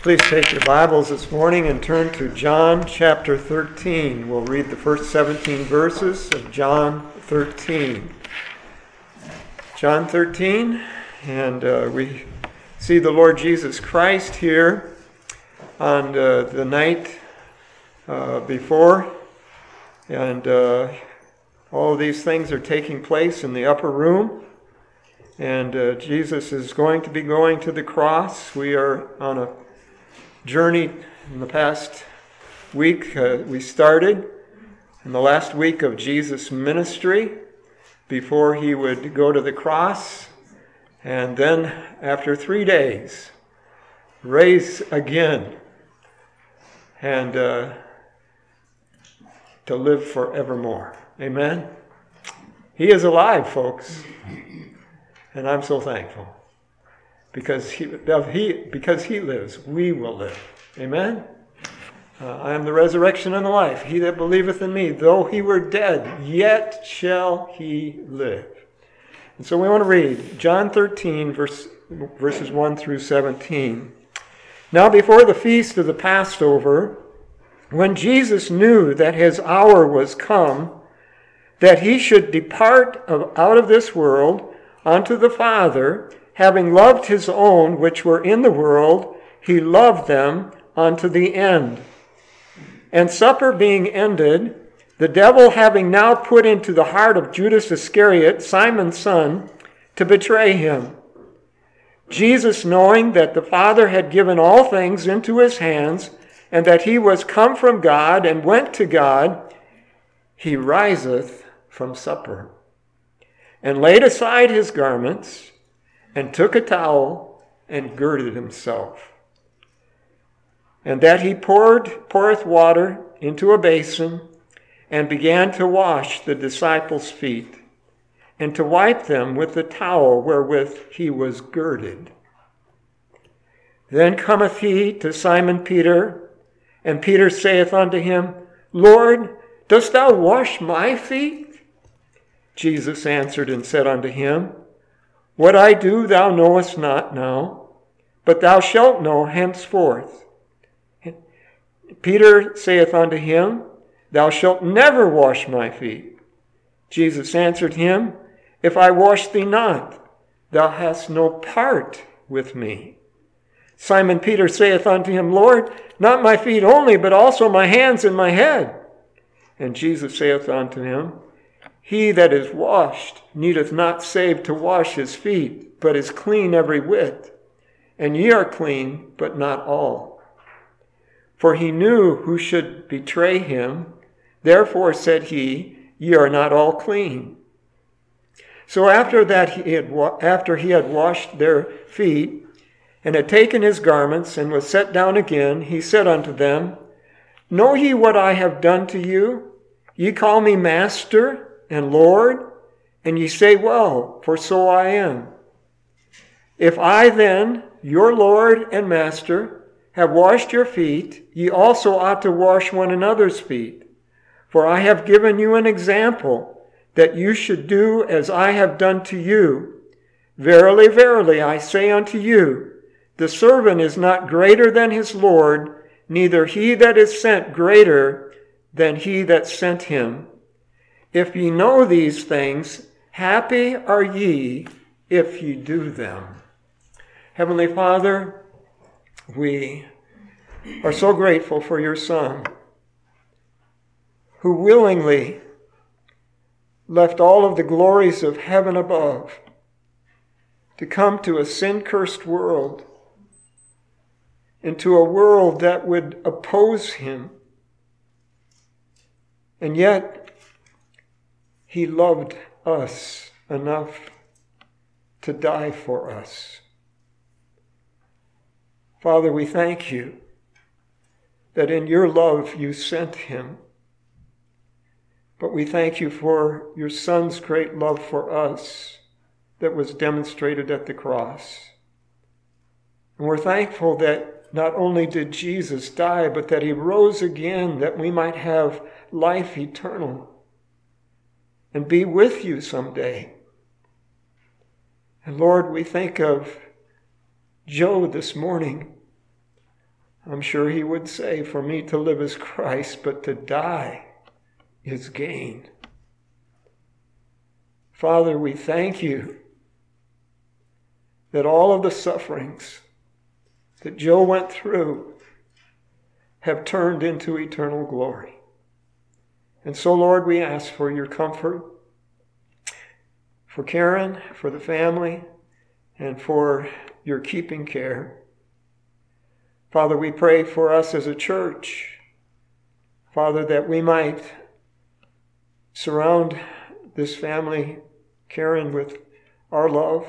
Please take your Bibles this morning and turn to John chapter 13. We'll read the first 17 verses of John 13. John 13, and we see the Lord Jesus Christ here on the night before, and all of these things are taking place in the upper room, and Jesus is going to be going to the cross. We are on a journey in the past week. We started in the last week of Jesus' ministry before he would go to the cross, and then after 3 days raise again and to live forevermore. Amen. He is alive, folks, and I'm so thankful. Because he lives, we will live. Amen? I am the resurrection and the life. He that believeth in me, though he were dead, yet shall he live. And so we want to read John 13, verses 1 through 17. Now before the feast of the Passover, when Jesus knew that his hour was come, that he should depart out of this world unto the Father, having loved his own which were in the world, he loved them unto the end. And supper being ended, the devil having now put into the heart of Judas Iscariot, Simon's son, to betray him. Jesus, knowing that the Father had given all things into his hands, and that he was come from God and went to God, he riseth from supper, and laid aside his garments, and took a towel, and girded himself. And that he poureth water into a basin, and began to wash the disciples' feet, and to wipe them with the towel wherewith he was girded. Then cometh he to Simon Peter, and Peter saith unto him, Lord, dost thou wash my feet? Jesus answered and said unto him, What I do thou knowest not now, but thou shalt know henceforth. Peter saith unto him, Thou shalt never wash my feet. Jesus answered him, If I wash thee not, thou hast no part with me. Simon Peter saith unto him, Lord, not my feet only, but also my hands and my head. And Jesus saith unto him, He that is washed needeth not save to wash his feet, but is clean every whit. And ye are clean, but not all. For he knew who should betray him. Therefore said he, Ye are not all clean. So after he had washed their feet, and had taken his garments, and was set down again, he said unto them, Know ye what I have done to you? Ye call me Master and Lord, and ye say, Well, for so I am. If I then, your Lord and Master, have washed your feet, ye also ought to wash one another's feet. For I have given you an example, that you should do as I have done to you. Verily, verily, I say unto you, the servant is not greater than his Lord, neither he that is sent greater than he that sent him. If ye know these things, happy are ye if ye do them. Heavenly Father, we are so grateful for your Son, who willingly left all of the glories of heaven above to come to a sin-cursed world, into a world that would oppose him. And yet, he loved us enough to die for us. Father, we thank you that in your love you sent him. But we thank you for your Son's great love for us that was demonstrated at the cross. And we're thankful that not only did Jesus die, but that he rose again, that we might have life eternal and be with you someday. And Lord, we think of Joe this morning, I'm sure he would say, for me to live is Christ, but to die is gain. Father, we thank you that all of the sufferings that Joe went through have turned into eternal glory. And so, Lord, we ask for your comfort for Karen, for the family, and for your keeping care. Father, we pray for us as a church, Father, that we might surround this family, Karen, with our love.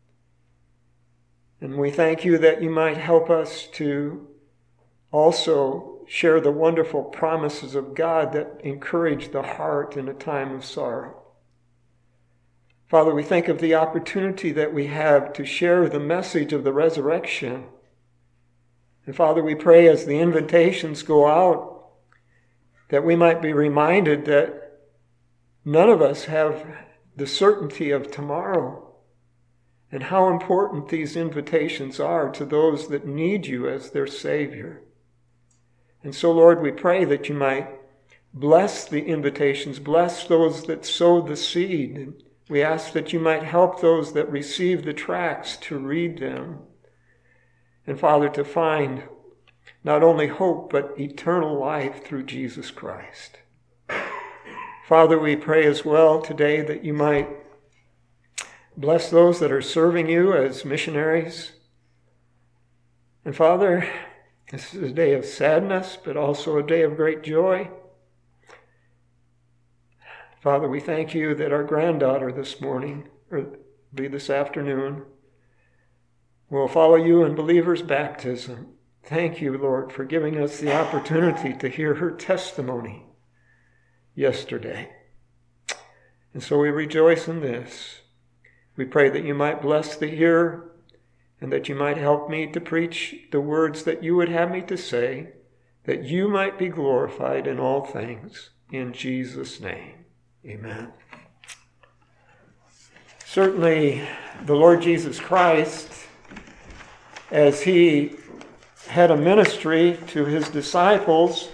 And we thank you that you might help us to also share the wonderful promises of God that encourage the heart in a time of sorrow. Father, we think of the opportunity that we have to share the message of the resurrection. And Father, we pray as the invitations go out that we might be reminded that none of us have the certainty of tomorrow, and how important these invitations are to those that need you as their Savior. And so, Lord, we pray that you might bless the invitations, bless those that sow the seed. And we ask that you might help those that receive the tracts to read them. And Father, to find not only hope, but eternal life through Jesus Christ. Father, we pray as well today that you might bless those that are serving you as missionaries. And Father, this is a day of sadness, but also a day of great joy. Father, we thank you that our granddaughter this morning, or be this afternoon, will follow you in believer's baptism. Thank you, Lord, for giving us the opportunity to hear her testimony yesterday. And so we rejoice in this. We pray that you might bless the hearer and that you might help me to preach the words that you would have me to say, that you might be glorified in all things. In Jesus' name, amen. Certainly, the Lord Jesus Christ, as he had a ministry to his disciples,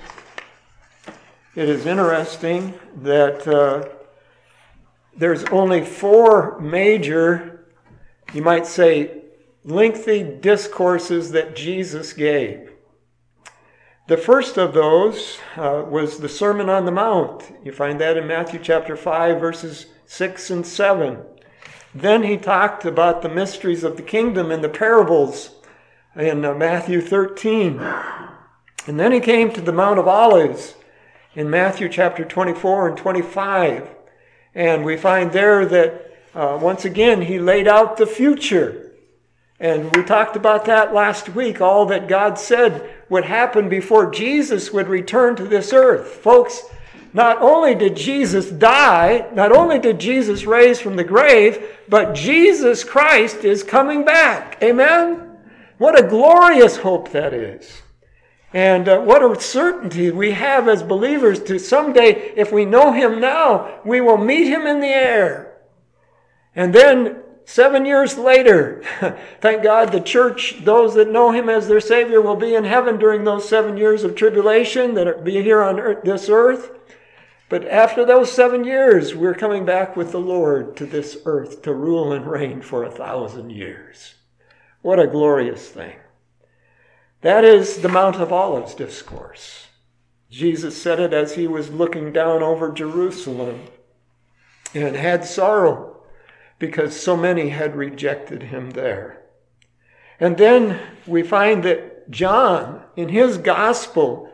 it is interesting that there's only 4 major, you might say, lengthy discourses that Jesus gave. The first of those was the Sermon on the Mount. You find that in Matthew chapter 5, verses 6 and 7. Then he talked about the mysteries of the kingdom in the parables in Matthew 13. And then he came to the Mount of Olives in Matthew chapter 24 and 25. And we find there that once again he laid out the future. And we talked about that last week, all that God said would happen before Jesus would return to this earth. Folks, not only did Jesus die, not only did Jesus rise from the grave, but Jesus Christ is coming back. Amen? What a glorious hope that is. And what a certainty we have as believers to someday, if we know him now, we will meet him in the air. And then 7 years later, thank God the church, those that know him as their Savior, will be in heaven during those 7 years of tribulation that are be here on this earth. But after those 7 years, we're coming back with the Lord to this earth to rule and reign for 1,000 years. What a glorious thing. That is the Mount of Olives discourse. Jesus said it as he was looking down over Jerusalem and had sorrow because so many had rejected him there. And then we find that John, in his gospel,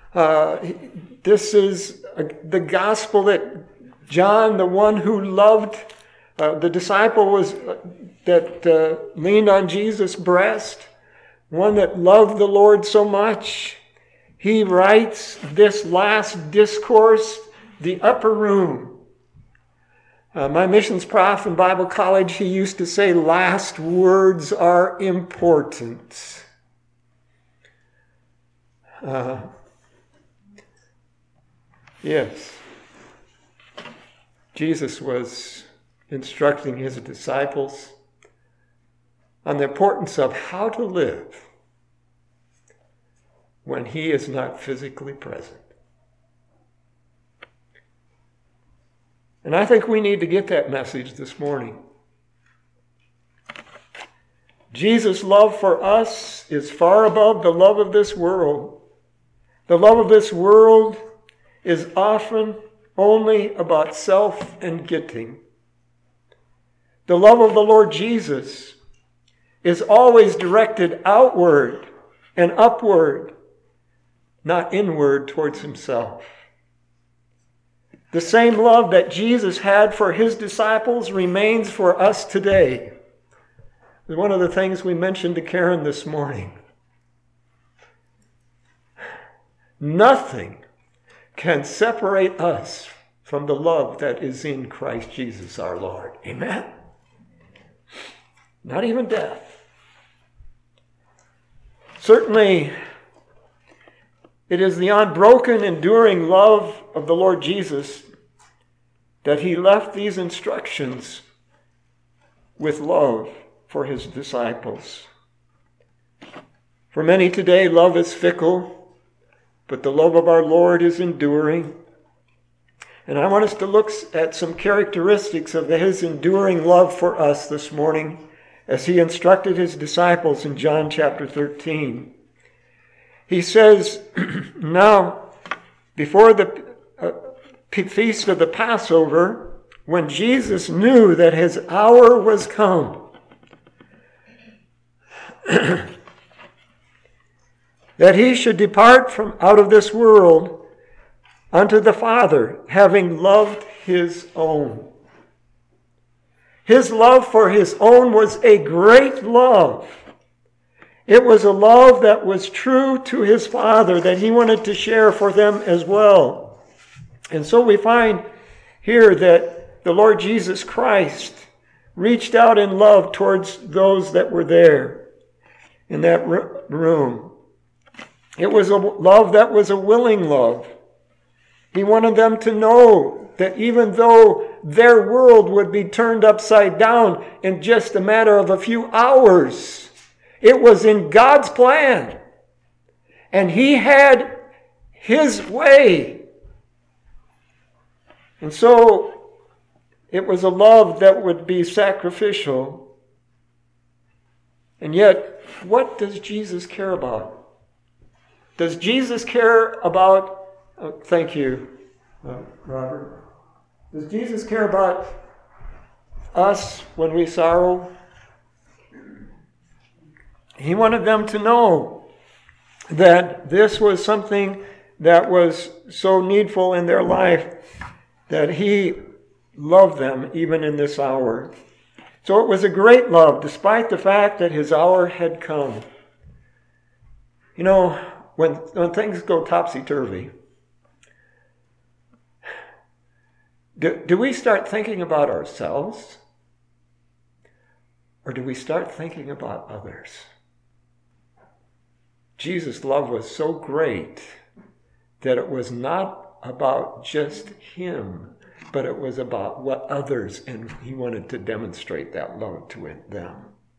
this is the gospel that John, the one who loved, the disciple was that leaned on Jesus' breast, one that loved the Lord so much. He writes this last discourse, the upper room. My missions prof in Bible college, he used to say, last words are important. Yes. Jesus was instructing his disciples on the importance of how to live. when he is not physically present. And I think we need to get that message this morning. Jesus' love for us is far above the love of this world. The love of this world is often only about self and getting. The love of the Lord Jesus is always directed outward and upward, not inward towards himself. The same love that Jesus had for his disciples remains for us today. It's one of the things we mentioned to Karen this morning. Nothing can separate us from the love that is in Christ Jesus our Lord. Amen? Not even death. Certainly, it is the unbroken, enduring love of the Lord Jesus that he left these instructions with love for his disciples. For many today, love is fickle, but the love of our Lord is enduring. And I want us to look at some characteristics of his enduring love for us this morning as he instructed his disciples in John chapter 13. He says, now, before the feast of the Passover, when Jesus knew that his hour was come, that he should depart from out of this world unto the Father, having loved his own. His love for his own was a great love. It was a love that was true to his Father, that he wanted to share for them as well. And so we find here that the Lord Jesus Christ reached out in love towards those that were there in that room. It was a love that was a willing love. He wanted them to know that even though their world would be turned upside down in just a matter of a few hours, it was in God's plan. And he had his way. And so it was a love that would be sacrificial. And yet, what does Jesus care about? Does Jesus care about... thank you, Robert. Does Jesus care about us when we sorrow? He wanted them to know that this was something that was so needful in their life that he loved them even in this hour. So it was a great love, despite the fact that his hour had come. You know, when things go topsy-turvy, do we start thinking about ourselves? Or do we start thinking about others? Jesus' love was so great that it was not about just him, but it was about what others, and he wanted to demonstrate that love to them.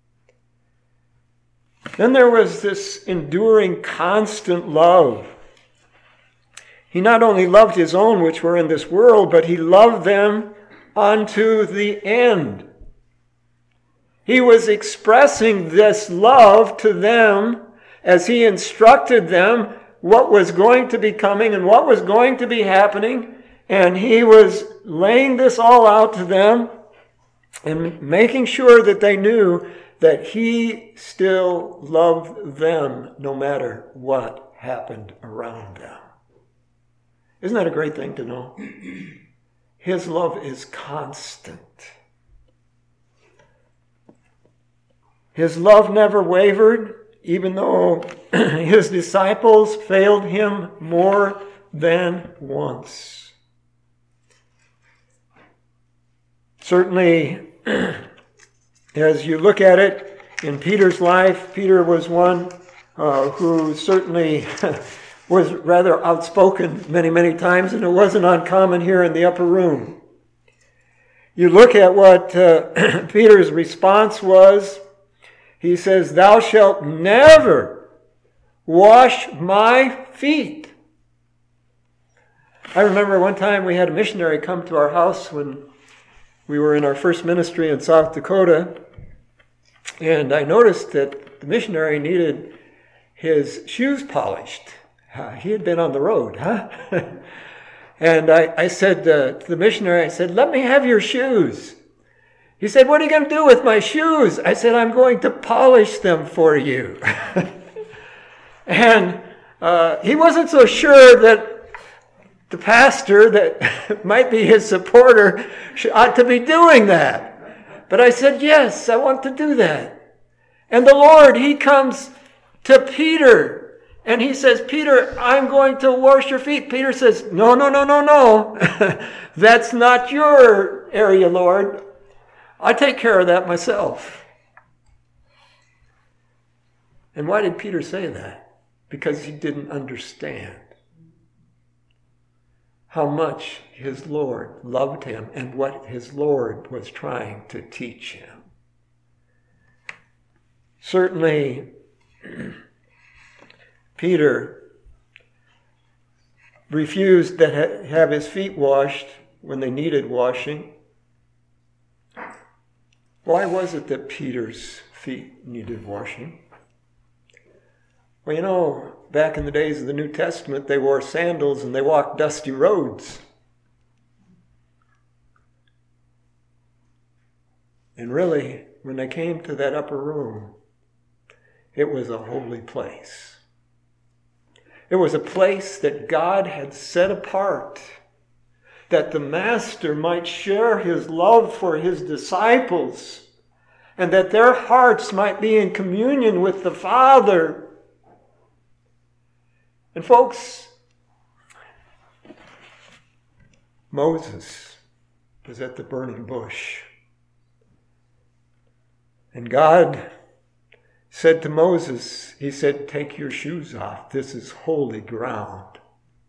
Then there was this enduring, constant love. He not only loved his own, which were in this world, but he loved them unto the end. He was expressing this love to them as he instructed them what was going to be coming and what was going to be happening. And he was laying this all out to them and making sure that they knew that he still loved them no matter what happened around them. Isn't that a great thing to know? His love is constant. His love never wavered, even though his disciples failed him more than once. Certainly, as you look at it in Peter's life, Peter was one who certainly was rather outspoken many, many times, and it wasn't uncommon here in the upper room. You look at what Peter's response was. He says, "Thou shalt never wash my feet. I remember one time we had a missionary come to our house when we were in our first ministry in South Dakota, and I noticed that the missionary needed his shoes polished. He had been on the road, huh? And I said to the missionary, I said, "Let me have your shoes." He said, "What are you going to do with my shoes?" I said, "I'm going to polish them for you." And he wasn't so sure that the pastor that might be his supporter ought to be doing that. But I said, "Yes, I want to do that." And the Lord, he comes to Peter and he says, "Peter, I'm going to wash your feet." Peter says, No. That's not your area, Lord. I take care of that myself. And why did Peter say that? Because he didn't understand how much his Lord loved him and what his Lord was trying to teach him. Certainly, Peter refused to have his feet washed when they needed washing. Why was it that Peter's feet needed washing? Well, you know, back in the days of the New Testament, they wore sandals and they walked dusty roads. And really, when they came to that upper room, it was a holy place. It was a place that God had set apart, that the Master might share his love for his disciples, and that their hearts might be in communion with the Father. And folks, Moses was at the burning bush. And God said to Moses, he said, "Take your shoes off. This is holy ground."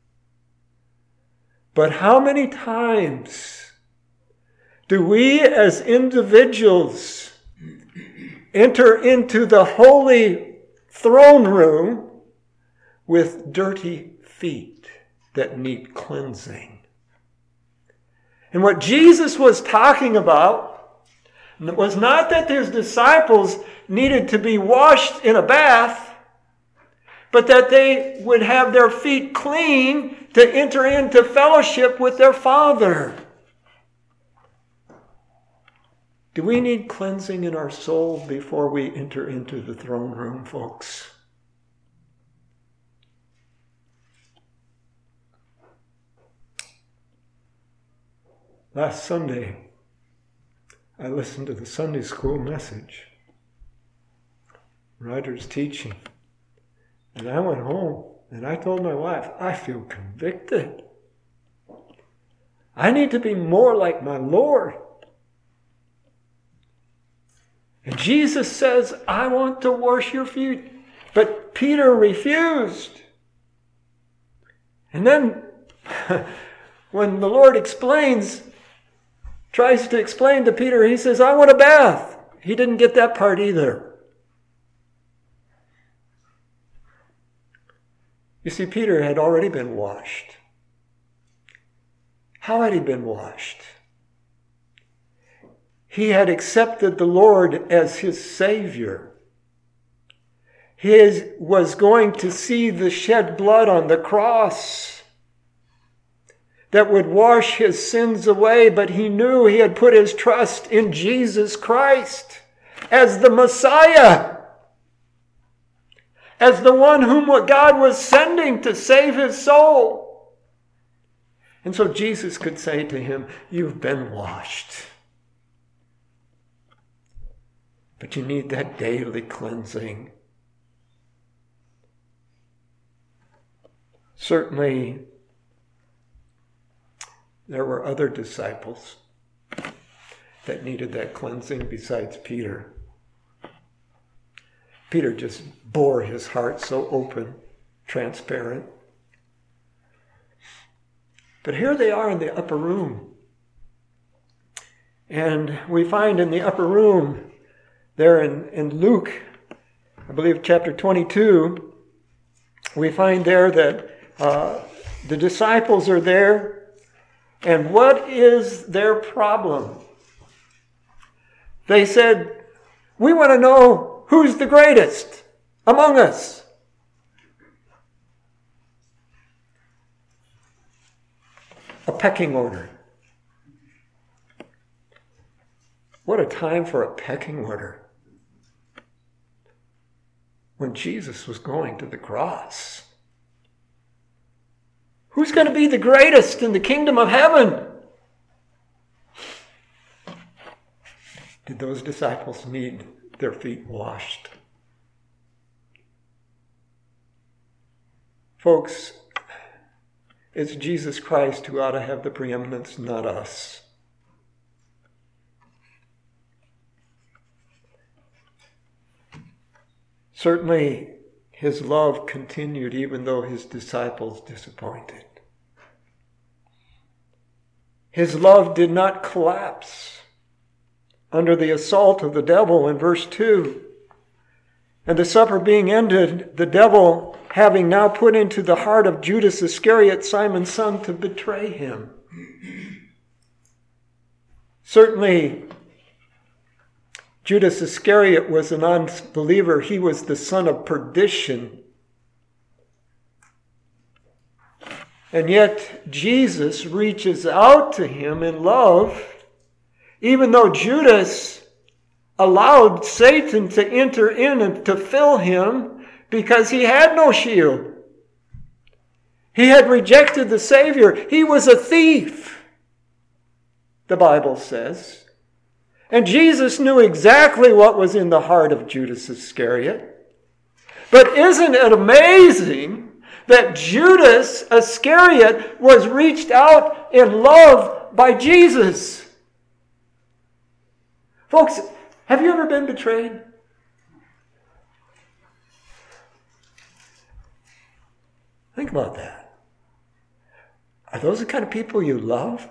But how many times do we as individuals enter into the holy throne room with dirty feet that need cleansing? And what Jesus was talking about was not that his disciples needed to be washed in a bath, but that they would have their feet clean to enter into fellowship with their Father. Do we need cleansing in our soul before we enter into the throne room, folks? Last Sunday, I listened to the Sunday school message, Roger's teaching, and I went home and I told my wife, I feel convicted. I need to be more like my Lord. And Jesus says, I want to wash your feet. But Peter refused. And then when the Lord tries to explain to Peter, he says, I want a bath. He didn't get that part either. You see, Peter had already been washed. How had he been washed? He had accepted the Lord as his Savior. He was going to see the shed blood on the cross that would wash his sins away, but he knew he had put his trust in Jesus Christ as the Messiah, as the one whom God was sending to save his soul. And so Jesus could say to him, you've been washed. But you need that daily cleansing. Certainly, there were other disciples that needed that cleansing besides Peter. Peter just bore his heart so open, transparent. But here they are in the upper room. And we find in the upper room, there in Luke, I believe chapter 22, we find there that the disciples are there. And what is their problem? They said, we want to know who's the greatest among us. A pecking order. What a time for a pecking order. When Jesus was going to the cross. Who's going to be the greatest in the kingdom of heaven? Did those disciples need their feet washed? Folks, it's Jesus Christ who ought to have the preeminence, not us. Certainly, his love continued even though his disciples disappointed. His love did not collapse under the assault of the devil in verse 2. And the supper being ended, the devil having now put into the heart of Judas Iscariot, Simon's son, to betray him. Certainly, Judas Iscariot was an unbeliever. He was the son of perdition. And yet Jesus reaches out to him in love, even though Judas allowed Satan to enter in and to fill him because he had no shield. He had rejected the Savior. He was a thief, the Bible says. And Jesus knew exactly what was in the heart of Judas Iscariot. But isn't it amazing that Judas Iscariot was reached out in love by Jesus? Folks, have you ever been betrayed? Think about that. Are those the kind of people you love?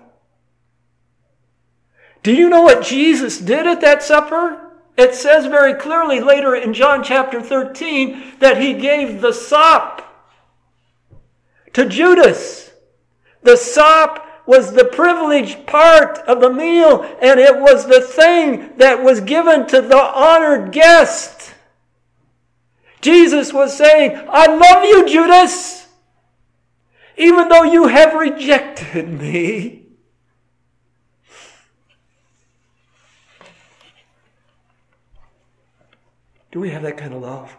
Do you know what Jesus did at that supper? It says very clearly later in John chapter 13 that he gave the sop to Judas. The sop was the privileged part of the meal, and it was the thing that was given to the honored guest. Jesus was saying, I love you, Judas, even though you have rejected me. Do we have that kind of love?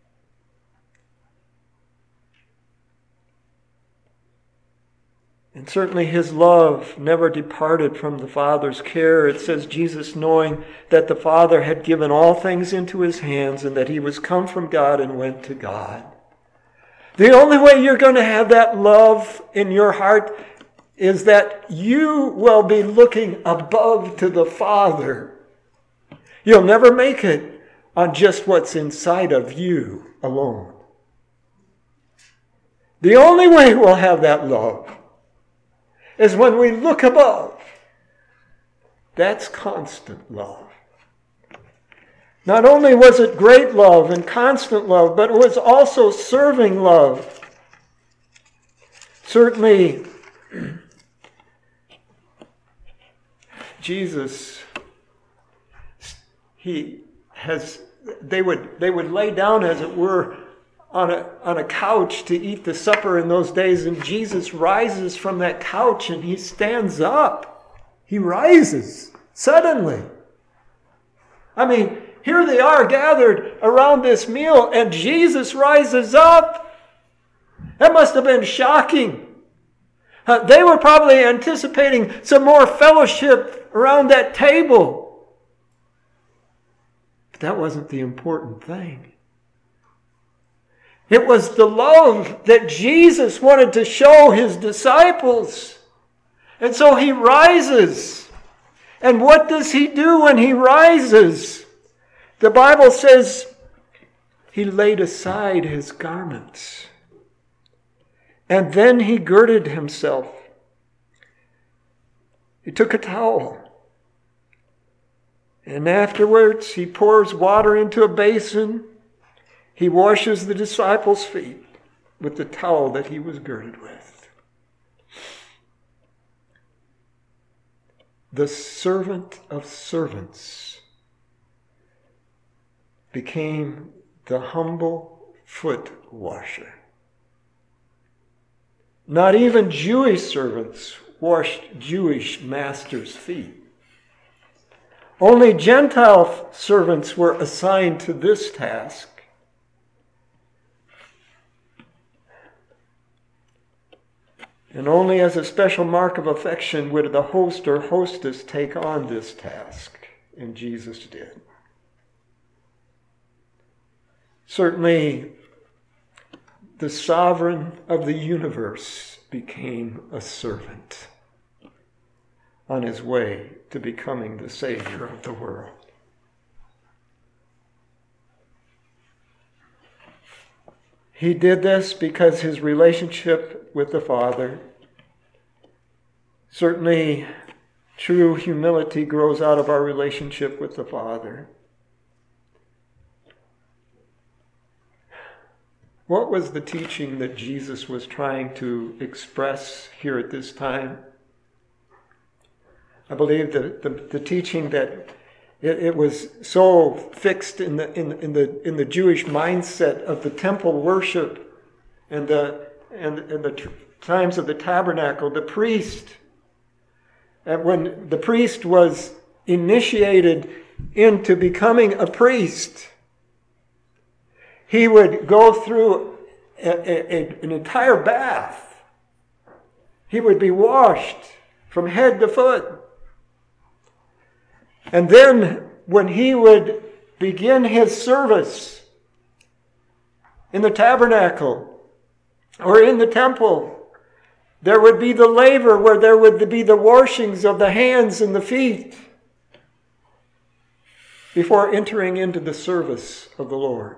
And certainly his love never departed from the Father's care. It says Jesus, knowing that the Father had given all things into his hands and that he was come from God and went to God. The only way you're going to have that love in your heart is that you will be looking above to the Father. You'll never make it on just what's inside of you alone. The only way we'll have that love is when we look above. That's constant love. Not only was it great love and constant love, but it was also serving love. Certainly, Jesus, they would lay down, as it were, on a couch to eat the supper in those days, and Jesus rises from that couch and he stands up. He rises suddenly. I mean, here they are gathered around this meal, and Jesus rises up. That must have been shocking. They were probably anticipating some more fellowship around that table. But that wasn't the important thing. It was the love that Jesus wanted to show his disciples. And so he rises. And what does he do when he rises? The Bible says he laid aside his garments. And then he girded himself. He took a towel. And afterwards he pours water into a basin. He washes the disciples' feet. with the towel that he was girded with. The servant of servants became the humble foot washer. Not even Jewish servants washed Jewish masters' feet. Only Gentile servants were assigned to this task. And only as a special mark of affection would the host or hostess take on this task, and Jesus did. Certainly, the sovereign of the universe became a servant on his way to becoming the Savior of the world. He did this because his relationship with the Father, certainly true humility grows out of our relationship with the Father. What was the teaching that Jesus was trying to express here at this time? I believe that the teaching that it was so fixed in the Jewish mindset of the temple worship and the times of the tabernacle, the priest. And when the priest was initiated into becoming a priest, he would go through an entire bath. He would be washed from head to foot. And then when he would begin his service in the tabernacle or in the temple, there would be the laver where there would be the washings of the hands and the feet before entering into the service of the Lord.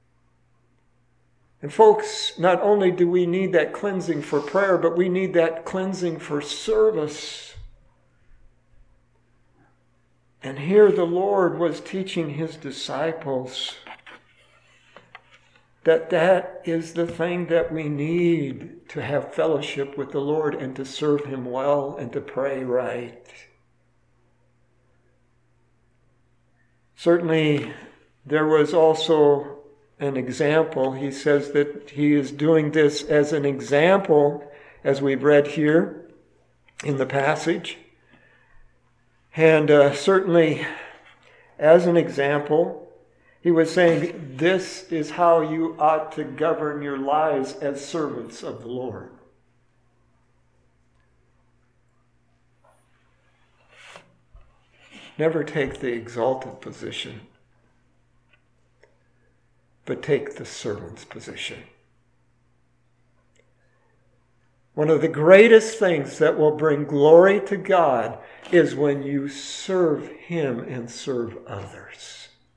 And folks, not only do we need that cleansing for prayer, but we need that cleansing for service. And here the Lord was teaching his disciples that is the thing that we need to have fellowship with the Lord and to serve him well and to pray right. Certainly, there was also an example. He says that he is doing this as an example, as we've read here in the passage. And certainly, as an example, he was saying, this is how you ought to govern your lives as servants of the Lord. Never take the exalted position, but take the servant's position. One of the greatest things that will bring glory to God is when you serve him and serve others.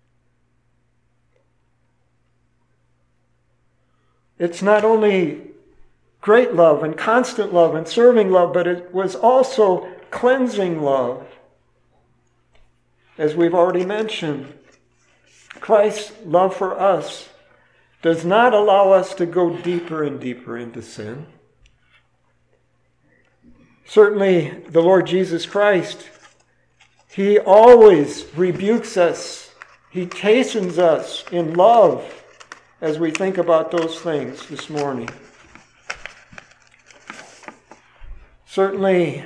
It's not only great love and constant love and serving love, but it was also cleansing love. As we've already mentioned, Christ's love for us does not allow us to go deeper and deeper into sin. Certainly, the Lord Jesus Christ, he always rebukes us. He chastens us in love as we think about those things this morning. Certainly,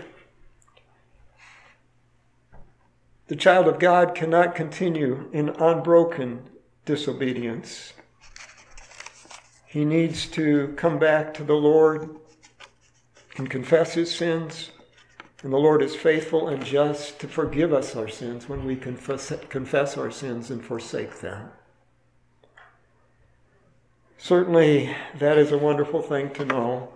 the child of God cannot continue in unbroken disobedience. He needs to come back to the Lord and confess his sins. And the Lord is faithful and just to forgive us our sins when we confess our sins and forsake them. Certainly, that is a wonderful thing to know.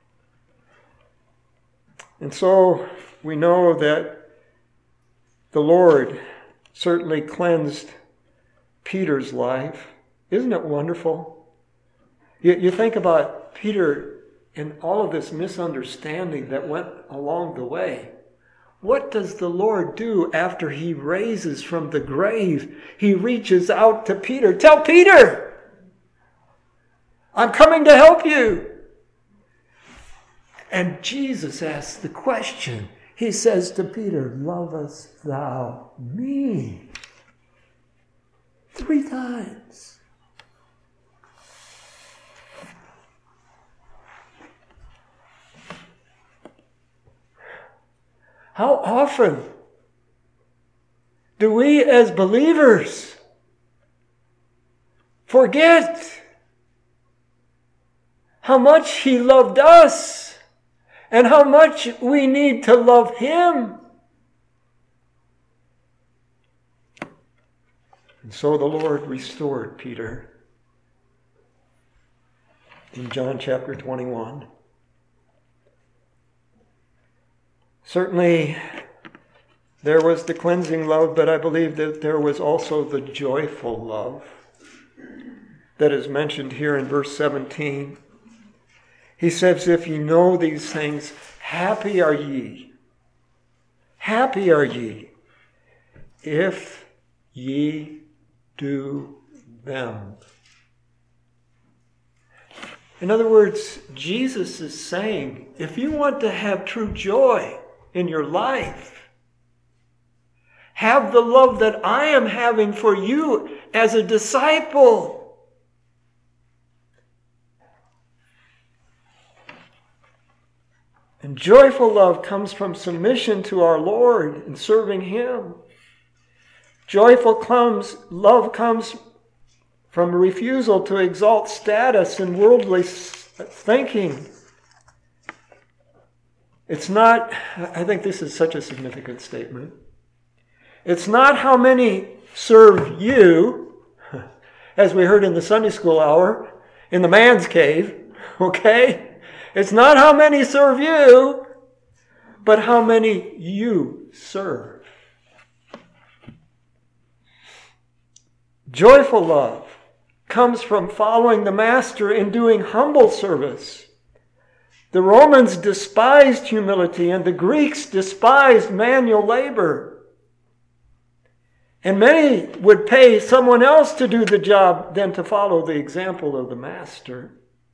And so, we know that the Lord certainly cleansed Peter's life. Isn't it wonderful? You think about Peter and all of this misunderstanding that went along the way. What does the Lord do after he raises from the grave? He reaches out to Peter. Tell Peter, I'm coming to help you. And Jesus asks the question. He says to Peter, lovest thou me? 3 times. How often do we as believers forget how much He loved us and how much we need to love Him? And so the Lord restored Peter in John chapter 21. Certainly, there was the cleansing love, but I believe that there was also the joyful love that is mentioned here in verse 17. He says, if ye know these things, happy are ye. Happy are ye if ye do them. In other words, Jesus is saying, if you want to have true joy in your life, have the love that I am having for you as a disciple. And joyful love comes from submission to our Lord and serving Him. Joyful love comes from a refusal to exalt status and worldly thinking. It's not, I think this is such a significant statement. It's not how many serve you, as we heard in the Sunday school hour, in the man's cave, okay? It's not how many serve you, but how many you serve. Joyful love comes from following the Master in doing humble service. The Romans despised humility, and the Greeks despised manual labor. And many would pay someone else to do the job than to follow the example of the Master.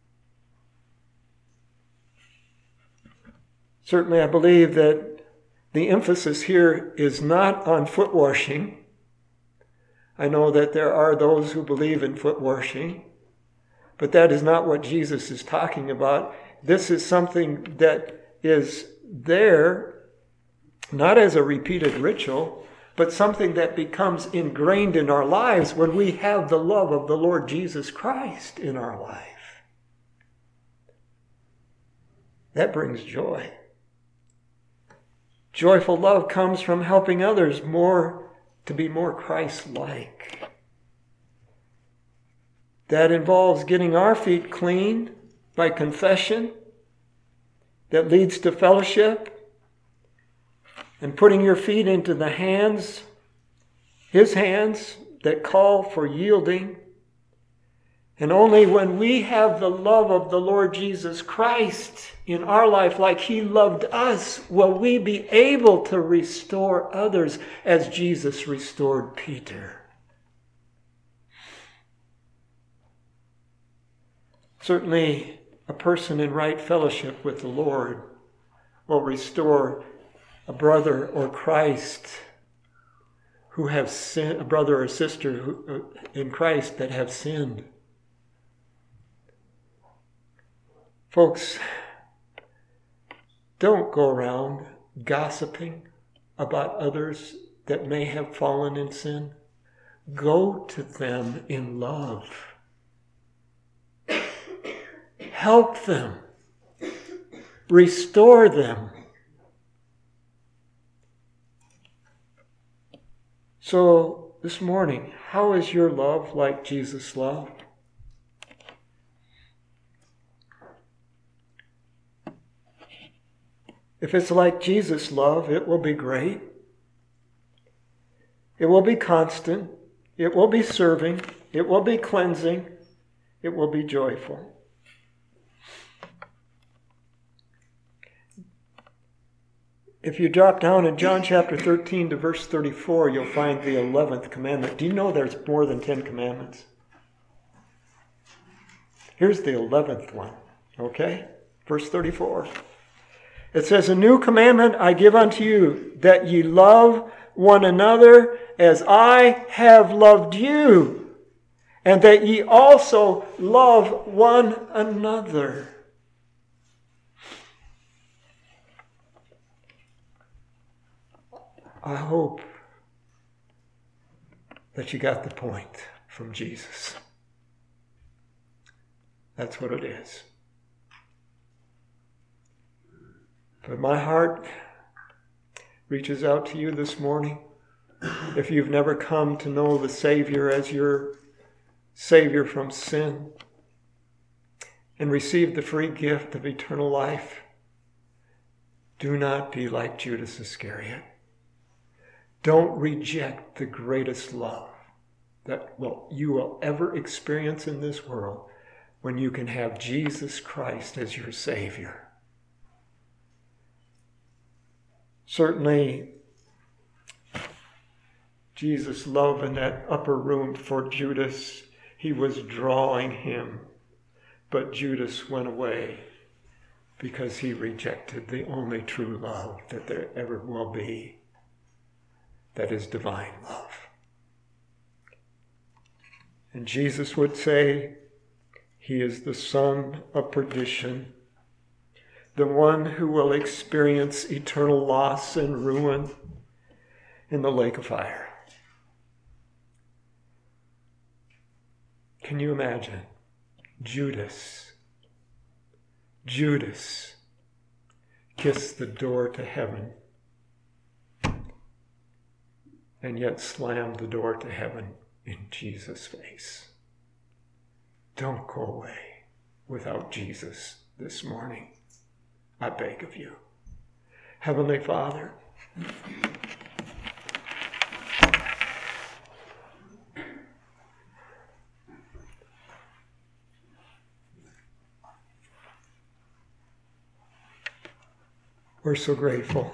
Certainly, I believe that the emphasis here is not on foot washing. I know that there are those who believe in foot washing, but that is not what Jesus is talking about. This is something that is there, not as a repeated ritual, but something that becomes ingrained in our lives when we have the love of the Lord Jesus Christ in our life. That brings joy. Joyful love comes from helping others to be more Christ-like. That involves getting our feet clean by confession. That leads to fellowship. And putting your feet into the hands, His hands that call for yielding. And only when we have the love of the Lord Jesus Christ in our life like He loved us, will we be able to restore others as Jesus restored Peter. Certainly, a person in right fellowship with the Lord will restore a brother or Christ who have sinned, a brother or sister in Christ that have sinned. Folks, don't go around gossiping about others that may have fallen in sin. Go to them in love. Help them. Restore them. So this morning, how is your love like Jesus' love? If it's like Jesus' love, it will be great. It will be constant. It will be serving. It will be cleansing. It will be joyful. If you drop down in John chapter 13 to verse 34, you'll find the 11th commandment. Do you know there's more than 10 commandments? Here's the 11th one, okay? Verse 34. It says, "A new commandment I give unto you, that ye love one another as I have loved you, and that ye also love one another." I hope that you got the point from Jesus. That's what it is. But my heart reaches out to you this morning. If you've never come to know the Savior as your Savior from sin and received the free gift of eternal life, do not be like Judas Iscariot. Don't reject the greatest love that you will ever experience in this world when you can have Jesus Christ as your Savior. Certainly, Jesus' love in that upper room for Judas, he was drawing him, but Judas went away because he rejected the only true love that there ever will be. That is divine love. And Jesus would say, he is the son of perdition, the one who will experience eternal loss and ruin in the lake of fire. Can you imagine? Judas kissed the door to heaven and yet slammed the door to heaven in Jesus' face. Don't go away without Jesus this morning, I beg of you. Heavenly Father, we're so grateful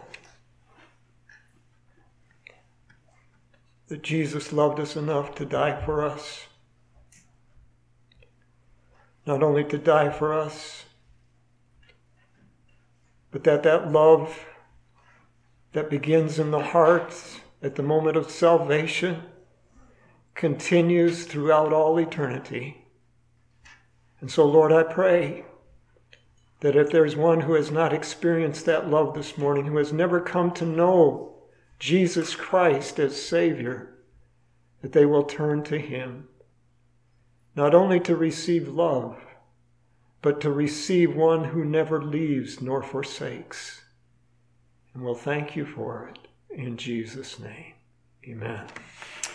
that Jesus loved us enough to die for us. Not only to die for us, but that love that begins in the heart at the moment of salvation continues throughout all eternity. And so, Lord, I pray that if there's one who has not experienced that love this morning, who has never come to know Jesus Christ as Savior, that they will turn to him, not only to receive love, but to receive one who never leaves nor forsakes. And we'll thank you for it in Jesus' name. Amen.